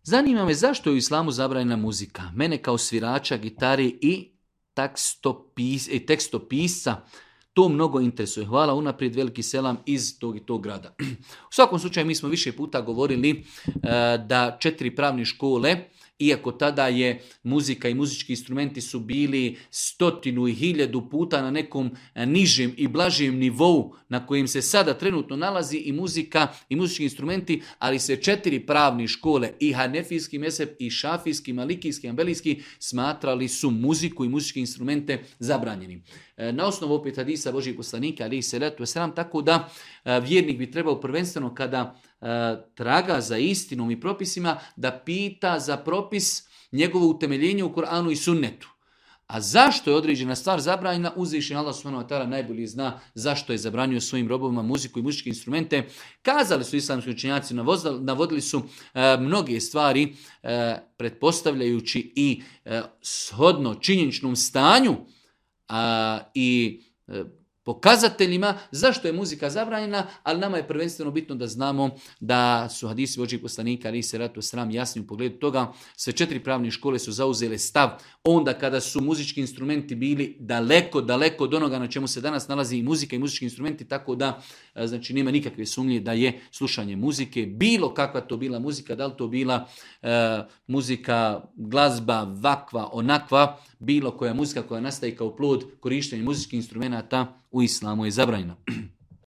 Zanima me zašto je u islamu zabranjena muzika. Mene kao svirača, gitari i tekstopisca to mnogo interesuje. Hvala unaprijed, veliki selam iz tog i tog grada. U svakom slučaju mi smo više puta govorili da 4 pravne škole, iako tada je muzika i muzički instrumenti su bili 100 i 1000 puta na nekom nižem i blažijem nivou na kojem se sada trenutno nalazi i muzika i muzički instrumenti, ali se 4 pravne škole, i hanefijski mezheb, i šafijski, malikijski, ambelijski, smatrali su muziku i muzičke instrumente zabranjenim. Na osnovu opet hadisa Božijeg poslanika, alejhi selatu vesselam, tako da vjernik bi trebao prvenstveno kada traga za istinom i propisima da pita za propis njegovo utemeljenje u Kur'anu i sunnetu. A zašto je određena stvar zabranjena? Uzvišeni Allah subhanahu wa ta'ala najbolje zna zašto je zabranio svojim robovima muziku i muzičke instrumente. Kazali su islamski učenjaci, navodili su mnoge stvari, pretpostavljajući i shodno činjeničnom stanju i pokazateljima zašto je muzika zabranjena, ali nama je prvenstveno bitno da znamo da su hadisi Božjih poslanika alejhi selatu vesselam jasni u pogledu toga. Sve 4 pravne škole su zauzele stav onda kada su muzički instrumenti bili daleko od onoga na čemu se danas nalazi i muzika i muzički instrumenti, tako da znači nema nikakve sumnje da je slušanje muzike, bilo kakva to bila muzika, da li to bila muzika, glazba, vakva, onakva, bilo koja muzika koja nastaje kao plod korištenja muzičkih instrumenata u islamu je zabranjena.